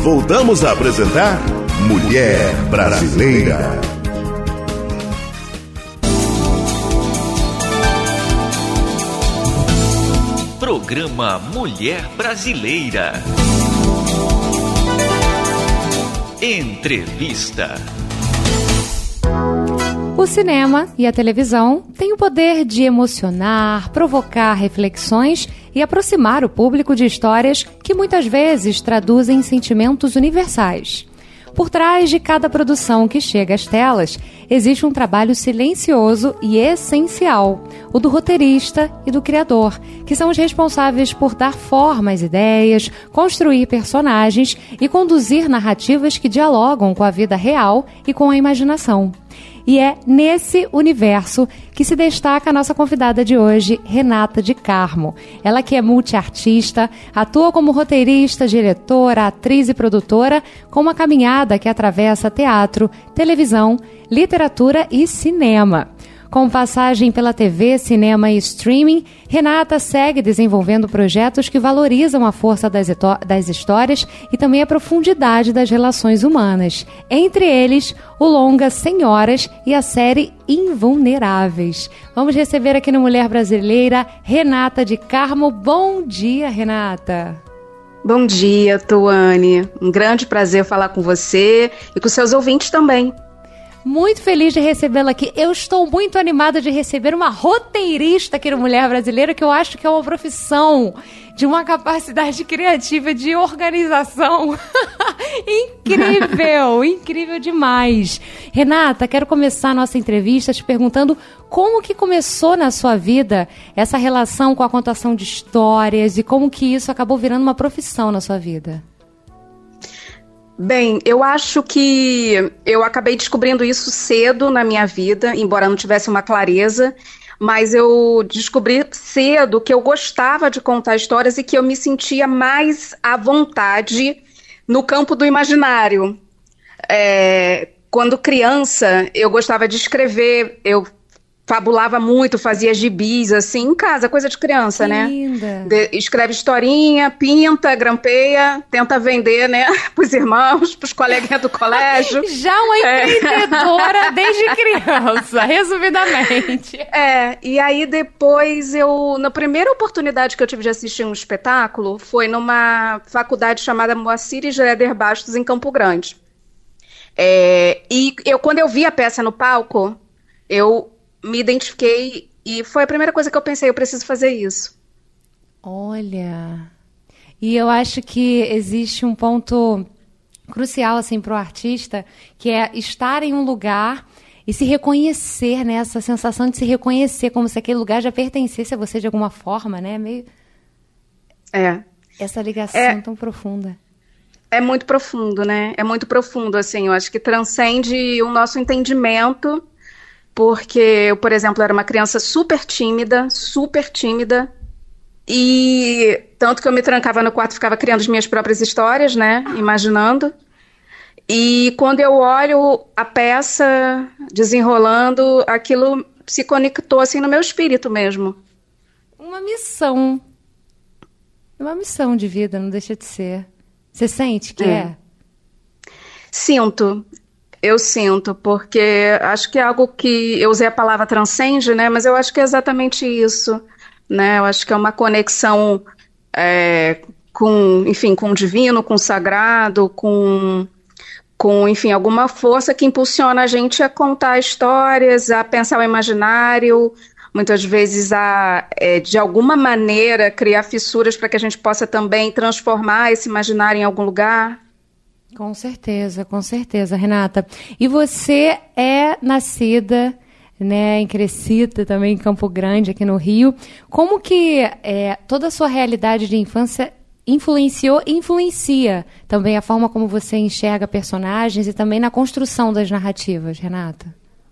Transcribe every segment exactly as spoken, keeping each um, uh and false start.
voltamos a apresentar Mulher Brasileira. Programa Mulher Brasileira. Entrevista. O cinema e a televisão têm o poder de emocionar, provocar reflexões e aproximar o público de histórias que muitas vezes traduzem sentimentos universais. Por trás de cada produção que chega às telas, existe um trabalho silencioso e essencial, o do roteirista e do criador, que são os responsáveis por dar forma às ideias, construir personagens e conduzir narrativas que dialogam com a vida real e com a imaginação. E é nesse universo que se destaca a nossa convidada de hoje, Renata de Carmo. Ela que é multiartista, atua como roteirista, diretora, atriz e produtora, com uma caminhada que atravessa teatro, televisão, literatura e cinema. Com passagem pela T V, cinema e streaming, Renata segue desenvolvendo projetos que valorizam a força das, das histórias e também a profundidade das relações humanas. Entre eles, o longa Senhoras e a série Invulneráveis. Vamos receber aqui no Mulher Brasileira, Renata de Carmo. Bom dia, Renata. Bom dia, Tuane. Um grande prazer falar com você e com seus ouvintes também. Muito feliz de recebê-la aqui. Eu estou muito animada de receber uma roteirista aqui no Mulher Brasileira, que eu acho que é uma profissão de uma capacidade criativa, de organização incrível, incrível demais. Renata, quero começar a nossa entrevista te perguntando como que começou na sua vida essa relação com a contação de histórias e como que isso acabou virando uma profissão na sua vida. Bem, eu acho que eu acabei descobrindo isso cedo na minha vida, embora não tivesse uma clareza, mas eu descobri cedo que eu gostava de contar histórias e que eu me sentia mais à vontade no campo do imaginário. É, quando criança, eu gostava de escrever, eu fabulava muito, fazia gibis, assim, em casa, coisa de criança, que né? Linda. De, escreve historinha, pinta, grampeia, tenta vender, né, pros irmãos, pros coleguinhas do colégio. Já uma empreendedora é. Desde criança, resumidamente. É, e aí depois eu, na primeira oportunidade que eu tive de assistir um espetáculo, foi numa faculdade chamada Moacir Gereder Bastos, em Campo Grande. É, e eu, quando eu vi a peça no palco, eu me identifiquei e foi a primeira coisa que eu pensei, eu preciso fazer isso. Olha, e eu acho que existe um ponto crucial assim, para o artista, que é estar em um lugar e se reconhecer, né? Essa sensação de se reconhecer, como se aquele lugar já pertencesse a você de alguma forma, né? Meio... É. Essa ligação é, tão profunda. É muito profundo, né? É muito profundo, assim, eu acho que transcende o nosso entendimento. Porque eu, por exemplo, era uma criança super tímida, super tímida, e tanto que eu me trancava no quarto e ficava criando as minhas próprias histórias, né, imaginando. E quando eu olho a peça desenrolando, aquilo se conectou assim no meu espírito mesmo. Uma missão. Uma missão de vida, não deixa de ser. Você sente que é? é? Sinto. Eu sinto, porque acho que é algo que, eu usei a palavra transcende, né, mas eu acho que é exatamente isso, né, eu acho que é uma conexão é, com, enfim, com o divino, com o sagrado, com, com, enfim, alguma força que impulsiona a gente a contar histórias, a pensar o imaginário, muitas vezes a, é, de alguma maneira, criar fissuras para que a gente possa também transformar esse imaginário em algum lugar. Com certeza, com certeza, Renata. E você é nascida, né, crescida também em Campo Grande, aqui no Rio. Como que é, toda a sua realidade de infância influenciou e influencia também a forma como você enxerga personagens e também na construção das narrativas, Renata?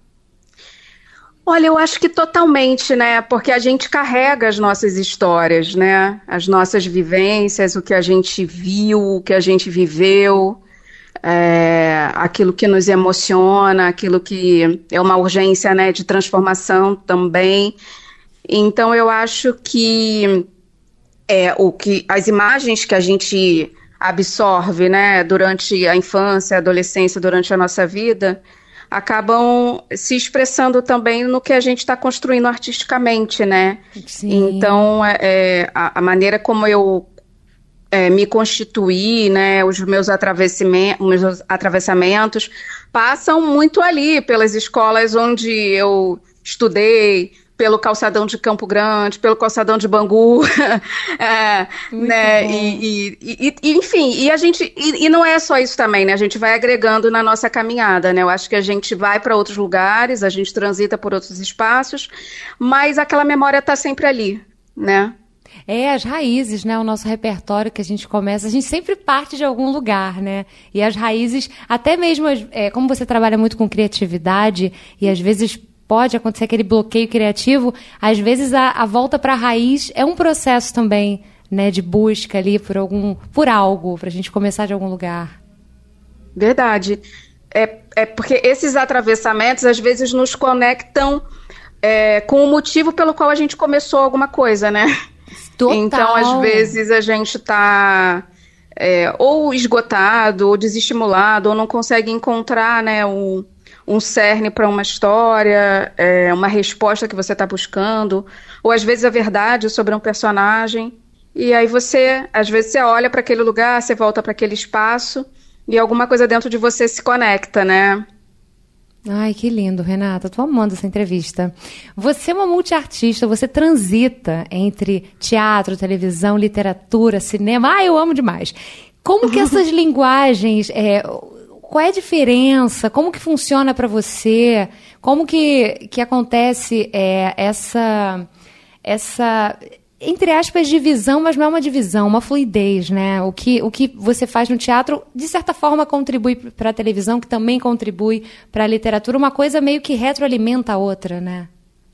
Olha, eu acho que totalmente, né? Porque a gente carrega as nossas histórias, né? As nossas vivências, o que a gente viu, o que a gente viveu. É, aquilo que nos emociona, aquilo que é uma urgência, né, de transformação também. Então eu acho que, é, o que as imagens que a gente absorve, né, durante a infância, a adolescência, durante a nossa vida, acabam se expressando também no que a gente está construindo artisticamente, né? Sim. Então, é, a, a maneira como eu é, me constituí, né, os meus atravessamentos, meus atravessamentos passam muito ali pelas escolas onde eu estudei, pelo calçadão de Campo Grande, pelo calçadão de Bangu, é, né, e, e, e, enfim, e a gente, e, e não é só isso também, né, a gente vai agregando na nossa caminhada, né, eu acho que a gente vai para outros lugares, a gente transita por outros espaços, mas aquela memória está sempre ali, né. É, as raízes, né, o nosso repertório que a gente começa, a gente sempre parte de algum lugar, né, e as raízes, até mesmo, é, como você trabalha muito com criatividade, e às vezes pode acontecer aquele bloqueio criativo, às vezes a, a volta para a raiz é um processo também, né, de busca ali por algum, por algo, para a gente começar de algum lugar. Verdade. É, é porque esses atravessamentos às vezes nos conectam é, com o motivo pelo qual a gente começou alguma coisa, né? Total. Então, às vezes a gente está é, ou esgotado, ou desestimulado, ou não consegue encontrar, né, o um cerne para uma história, é, uma resposta que você está buscando, ou às vezes a verdade sobre um personagem, e aí você, às vezes você olha para aquele lugar, você volta para aquele espaço, e alguma coisa dentro de você se conecta, né? Ai, que lindo, Renata, tô amando essa entrevista. Você é uma multiartista, você transita entre teatro, televisão, literatura, cinema, ah, eu amo demais. Como que essas linguagens... É, qual é a diferença? Como que funciona para você? Como que, que acontece é, essa, essa, entre aspas, divisão, mas não é uma divisão, uma fluidez, né? O que, o que você faz no teatro, de certa forma, contribui para a televisão, que também contribui para a literatura. Uma coisa meio que retroalimenta a outra, né?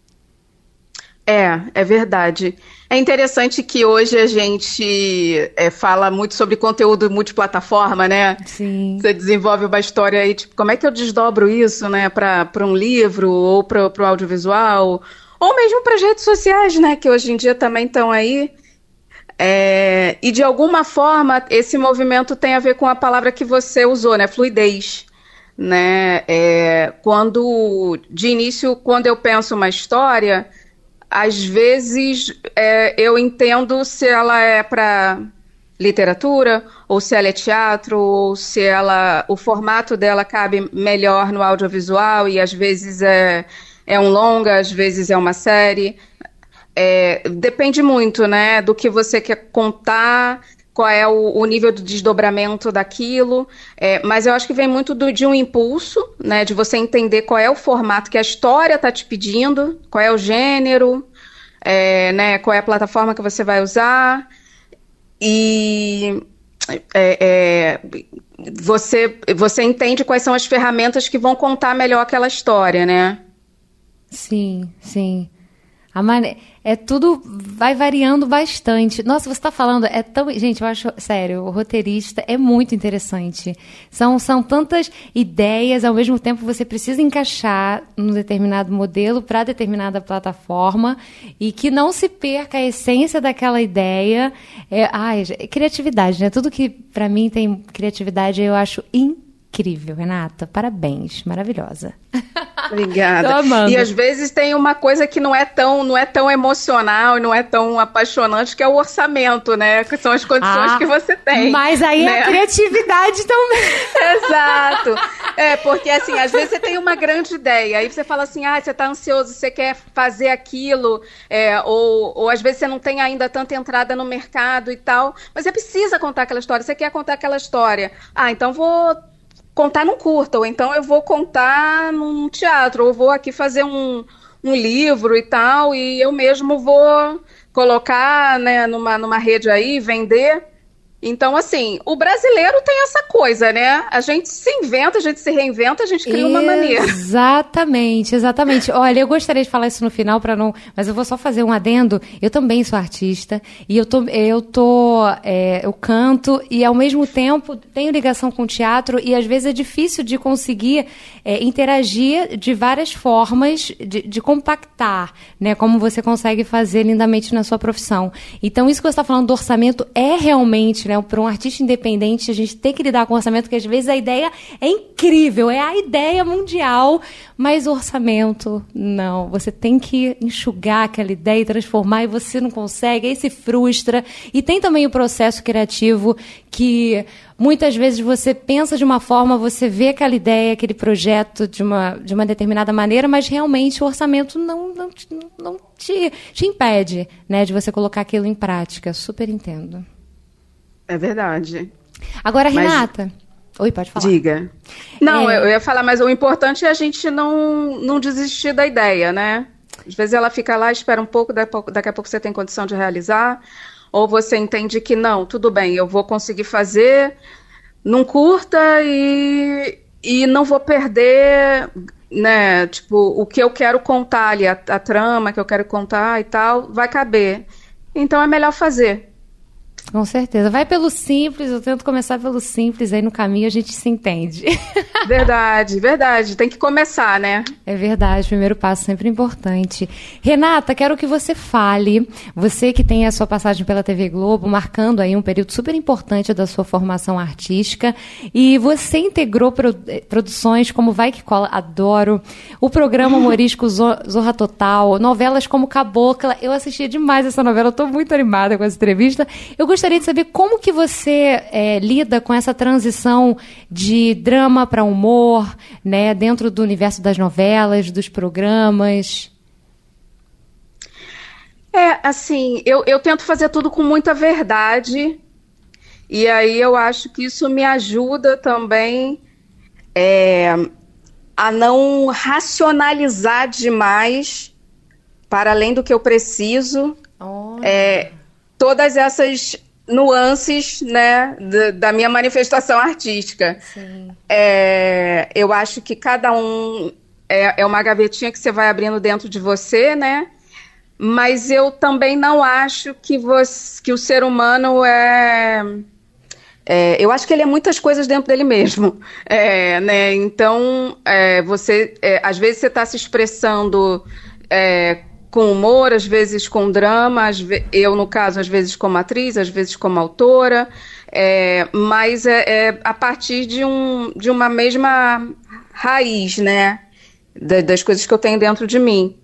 É, é verdade. É interessante que hoje a gente é, fala muito sobre conteúdo multiplataforma, né? Sim. Você desenvolve uma história aí, tipo, como é que eu desdobro isso, né, para para um livro ou para o audiovisual, ou mesmo para as redes sociais, né, que hoje em dia também estão aí. É, e de alguma forma esse movimento tem a ver com a palavra que você usou, né, fluidez. Né? É, quando, de início, quando eu penso uma história... Às vezes é, eu entendo se ela é para literatura, ou se ela é teatro, ou se ela, o formato dela cabe melhor no audiovisual, e às vezes é, é um longa, às vezes é uma série. É, depende muito, né, do que você quer contar, qual é o, o nível do desdobramento daquilo, é, mas eu acho que vem muito do, de um impulso, né, de você entender qual é o formato que a história está te pedindo, qual é o gênero, é, né, qual é a plataforma que você vai usar, e é, é, você, você entende quais são as ferramentas que vão contar melhor aquela história, né? Sim, sim. A mane... É tudo, vai variando bastante. Nossa, você está falando, é tão... Gente, eu acho, sério, o roteirista é muito interessante. São, são tantas ideias, ao mesmo tempo você precisa encaixar num determinado modelo para determinada plataforma e que não se perca a essência daquela ideia. É, ai, criatividade, né? Tudo que para mim tem criatividade eu acho incrível. Incrível, Renata. Parabéns. Maravilhosa. Obrigada. Tô amando. E às vezes tem uma coisa que não é tão, não é tão emocional e não é tão apaixonante, que é o orçamento, né? Que são as condições ah, que você tem. Mas aí né? A criatividade também. Exato. É, porque assim, às vezes você tem uma grande ideia, aí você fala assim, ah, você tá ansioso, você quer fazer aquilo, é, ou, ou às vezes você não tem ainda tanta entrada no mercado e tal, mas você precisa contar aquela história, você quer contar aquela história. Ah, então vou... contar num curta, ou então eu vou contar num teatro, ou vou aqui fazer um, um livro e tal, e eu mesmo vou colocar, né, numa, numa rede aí, vender. Então, assim, o brasileiro tem essa coisa, né? A gente se inventa, a gente se reinventa, a gente cria uma maneira. Exatamente, exatamente. Olha, eu gostaria de falar isso no final, para não... mas eu vou só fazer um adendo. Eu também sou artista, e eu, tô, eu, tô, é, eu canto, e ao mesmo tempo tenho ligação com o teatro, e às vezes é difícil de conseguir é, interagir de várias formas, de, de compactar, né? Como você consegue fazer lindamente na sua profissão. Então, isso que você está falando do orçamento é realmente... né, né? Para um artista independente, a gente tem que lidar com orçamento, que às vezes a ideia é incrível, é a ideia mundial, mas o orçamento, não. Você tem que enxugar aquela ideia e transformar, e você não consegue, aí se frustra. E tem também o processo criativo, que muitas vezes você pensa de uma forma, você vê aquela ideia, aquele projeto de uma, de uma determinada maneira, mas realmente o orçamento não, não, não te, te impede, né, de você colocar aquilo em prática. Super entendo. É verdade. Agora, mas... Renata... Oi, pode falar. Diga. Não, é... eu ia falar, mas o importante é a gente não, não desistir da ideia, né? Às vezes ela fica lá, espera um pouco, daqui a pouco você tem condição de realizar, ou você entende que não, tudo bem, eu vou conseguir fazer, não curta e, e não vou perder, né, tipo, o que eu quero contar ali, a, a trama que eu quero contar e tal, vai caber. Então é melhor fazer. Com certeza. Vai pelo simples, eu tento começar pelo simples, aí no caminho a gente se entende. Verdade, verdade. Tem que começar, né? É verdade, o primeiro passo sempre importante. Renata, quero que você fale, você que tem a sua passagem pela T V Globo, marcando aí um período super importante da sua formação artística, e você integrou pro, produções como Vai Que Cola, adoro, o programa humorístico Zorra Total, novelas como Cabocla, eu assistia demais essa novela, eu tô muito animada com essa entrevista. Eu gostaria de saber como que você é, lida com essa transição de drama para humor, né, dentro do universo das novelas, dos programas. É, assim, eu, eu tento fazer tudo com muita verdade, e aí eu acho que isso me ajuda também é, a não racionalizar demais para além do que eu preciso. Oh. É, todas essas nuances, né, da, da minha manifestação artística. Sim. É, eu acho que cada um é, é uma gavetinha que você vai abrindo dentro de você, né? Mas eu também não acho que, você, que o ser humano é, é... Eu acho que ele é muitas coisas dentro dele mesmo. É, né? Então, é, você, é, às vezes você está se expressando... É, com humor, às vezes com drama, eu, no caso, às vezes como atriz, às vezes como autora, é, mas é, é a partir de, um, de uma mesma raiz, né, das coisas que eu tenho dentro de mim.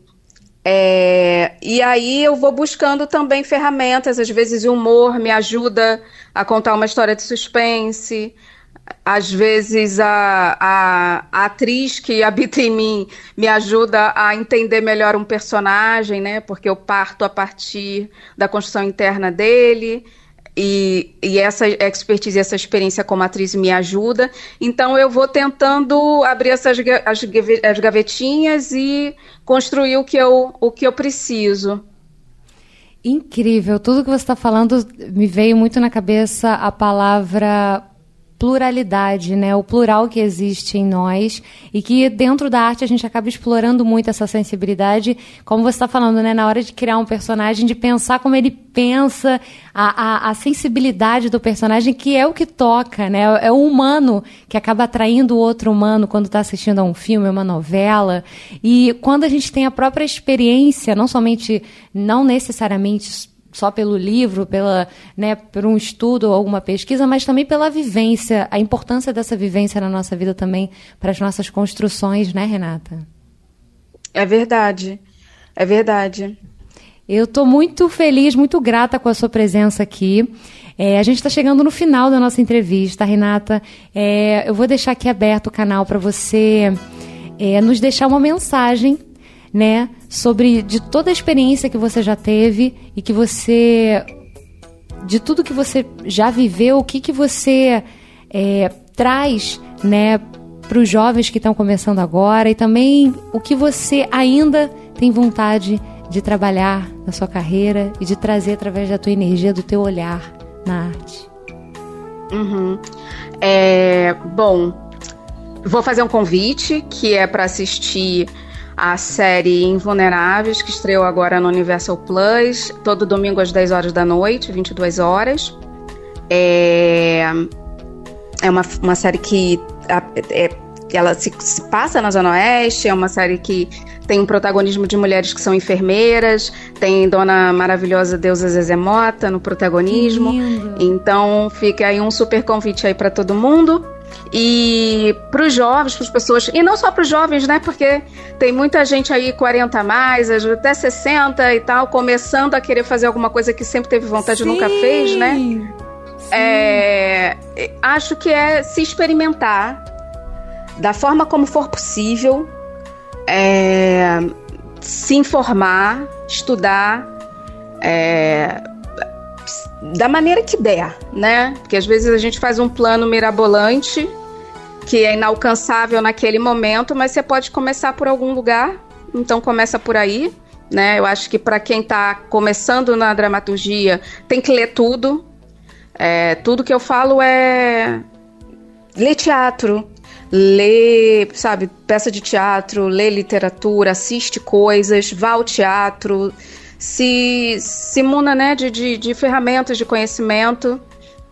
É, e aí eu vou buscando também ferramentas, às vezes o humor me ajuda a contar uma história de suspense, às vezes a, a, a atriz que habita em mim me ajuda a entender melhor um personagem, né? Porque eu parto a partir da construção interna dele, e, e essa expertise, essa experiência como atriz me ajuda. Então eu vou tentando abrir essas as, as gavetinhas e construir o que eu, o que eu preciso. Incrível, tudo que você está falando me veio muito na cabeça a palavra pluralidade, né? O plural que existe em nós, e que dentro da arte a gente acaba explorando muito essa sensibilidade, como você está falando, né? Na hora de criar um personagem, de pensar como ele pensa, a, a, a sensibilidade do personagem, que é o que toca, né? É o humano que acaba atraindo o outro humano quando está assistindo a um filme, uma novela. E quando a gente tem a própria experiência, não somente, não necessariamente só pelo livro, pela, né, por um estudo ou alguma pesquisa, mas também pela vivência, a importância dessa vivência na nossa vida também, para as nossas construções, né, Renata? É verdade, é verdade. Eu estou muito feliz, muito grata com a sua presença aqui. É, a gente está chegando no final da nossa entrevista, Renata. É, eu vou deixar aqui aberto o canal para você é, nos deixar uma mensagem, né, sobre de toda a experiência que você já teve e que você, de tudo que você já viveu, o que que você é, traz, né, para os jovens que estão começando agora, e também o que você ainda tem vontade de trabalhar na sua carreira e de trazer através da tua energia, do teu olhar na arte. Uhum. É, bom, vou fazer um convite que é para assistir a série Invulneráveis, que estreou agora no Universal Plus, todo domingo às dez horas da noite, vinte e duas horas. É, é uma, uma série que é, ela se, se passa na Zona Oeste, é uma série que tem um protagonismo de mulheres que são enfermeiras, tem Dona Maravilhosa Deusa Zezé Mota no protagonismo. Então fica aí um super convite aí para todo mundo. E para os jovens, para as pessoas, e não só para os jovens, né? Porque tem muita gente aí quarenta a mais, até sessenta e tal, começando a querer fazer alguma coisa que sempre teve vontade e nunca fez, né? É, acho que é se experimentar da forma como for possível, é, se informar, estudar, é, da maneira que der, né? Porque às vezes a gente faz um plano mirabolante que é inalcançável naquele momento, mas você pode começar por algum lugar, então começa por aí, né? Eu acho que para quem está começando na dramaturgia tem que ler tudo. É, tudo que eu falo é ler teatro, ler, sabe, peça de teatro, ler literatura, assiste coisas, vá ao teatro, se, se muna, né, de, de, de ferramentas de conhecimento.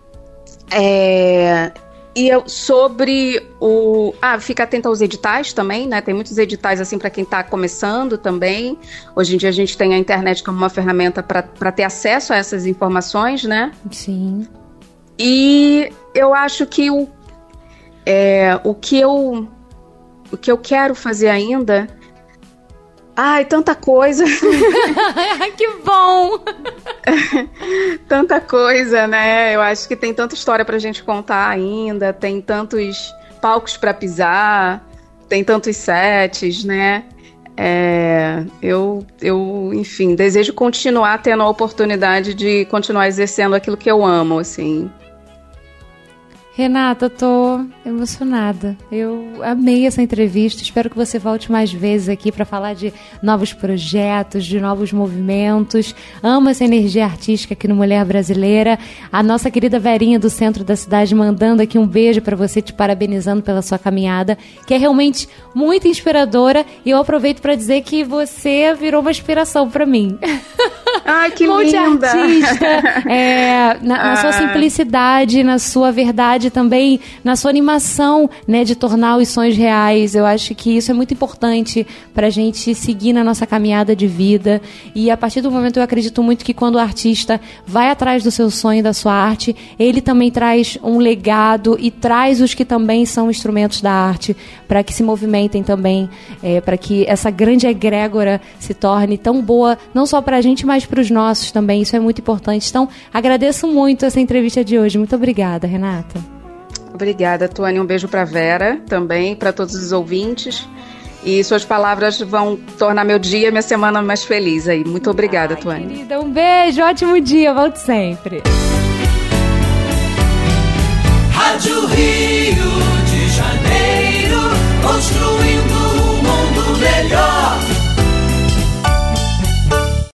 É, e eu, sobre o... Ah, fica atento aos editais também, né? Tem muitos editais assim para quem está começando também. Hoje em dia a gente tem a internet como uma ferramenta para ter acesso a essas informações, né? Sim. E eu acho que o, é, o, que eu, o que eu quero fazer ainda... Ai, tanta coisa. Que bom! Tanta coisa, né? Eu acho que tem tanta história pra gente contar ainda, tem tantos palcos pra pisar, tem tantos sets, né? É, eu, eu, enfim, desejo continuar tendo a oportunidade de continuar exercendo aquilo que eu amo, assim. Renata, eu tô emocionada. Eu amei essa entrevista. Espero que você volte mais vezes aqui para falar de novos projetos, de novos movimentos. Amo essa energia artística aqui no Mulher Brasileira. A nossa querida Verinha do centro da cidade mandando aqui um beijo para você, te parabenizando pela sua caminhada, que é realmente muito inspiradora. E eu aproveito para dizer que você virou uma inspiração para mim. Ai, que Monte linda! Artista, é, na, na ah. sua simplicidade, na sua verdade, também na sua animação, né, de tornar os sonhos reais. Eu acho que isso é muito importante pra gente seguir na nossa caminhada de vida. E a partir do momento eu acredito muito que quando o artista vai atrás do seu sonho, da sua arte, ele também traz um legado e traz os que também são instrumentos da arte para que se movimentem também, é, para que essa grande egrégora se torne tão boa, não só pra gente, mas para os nossos também. Isso é muito importante. Então, agradeço muito essa entrevista de hoje. Muito obrigada, Renata. Obrigada, Tuane. Um beijo para Vera também, para todos os ouvintes. E suas palavras vão tornar meu dia, minha semana mais feliz aí. Muito obrigada, Tuane. Querida, um beijo, ótimo dia, volte sempre.